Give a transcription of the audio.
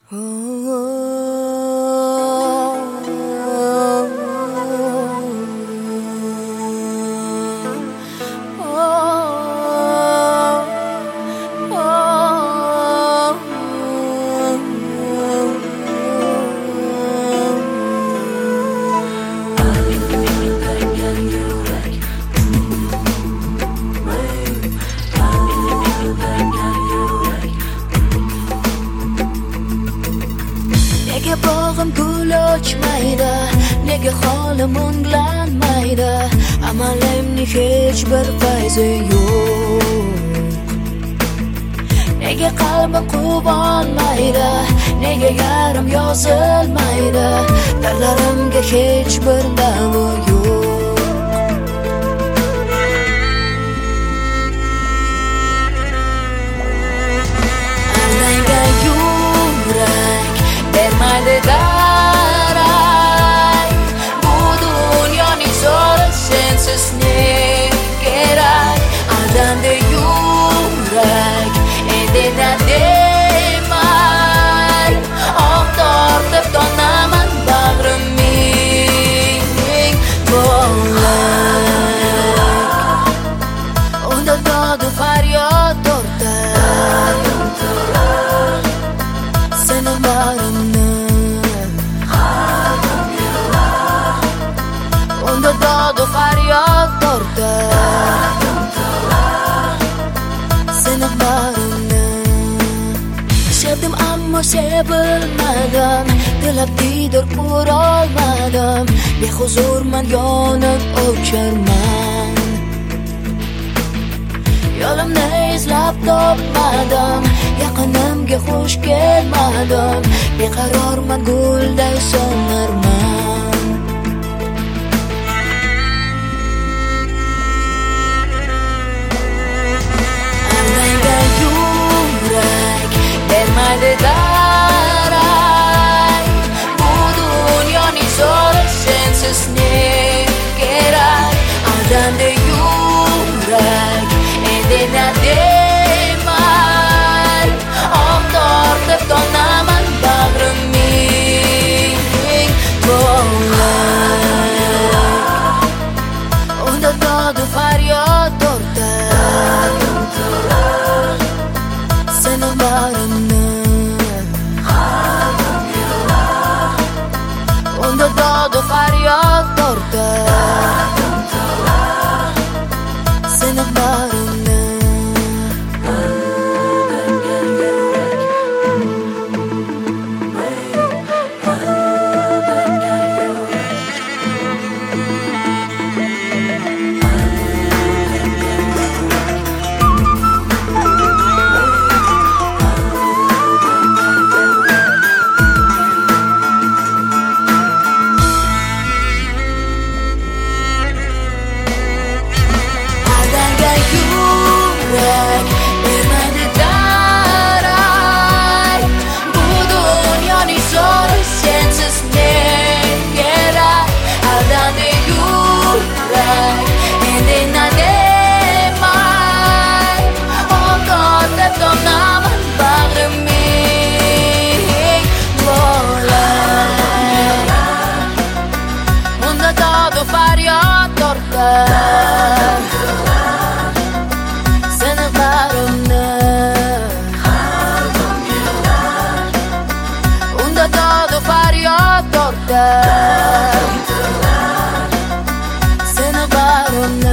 Nega bog'im gul ochmaydi, nega holim o'nglanmaydi, amalimning hech bir fayzi yo'q. Nega qalbim quvonmaydi, nega yarim yozilmaydi, dardlarimga hech bir davo yo'q. Bermaydi daray, bu dunyoning zo'ri sensiz ne kerak? Aldandi yurak, endi demay, oh tortib donaman bag'rimning bo'lak. Unda dodu faryod tortar, seni barimni unda dodu faryod tortar, seni barimni sevdim ammo sevilmadim, tilab diydor ko'rolmadim, behuzurman yonib o'charman. Yo'limni izlab topmadim, yaqinimga xush kelmadim, beqarorman gulday so'narman. Aldangan yurak bermaydi daray, bu dunyoning zo'ri sensiz ne kerak? Aldandi yurak, endi demay, oh tortib donaman bag'rimning bo'lak. Unda dodu faryod tortar, seni barimni unda dodu faryod tortar, seni barimni. Faryod tortar, seni barimni unda dodu faryod tortar, seni barimni.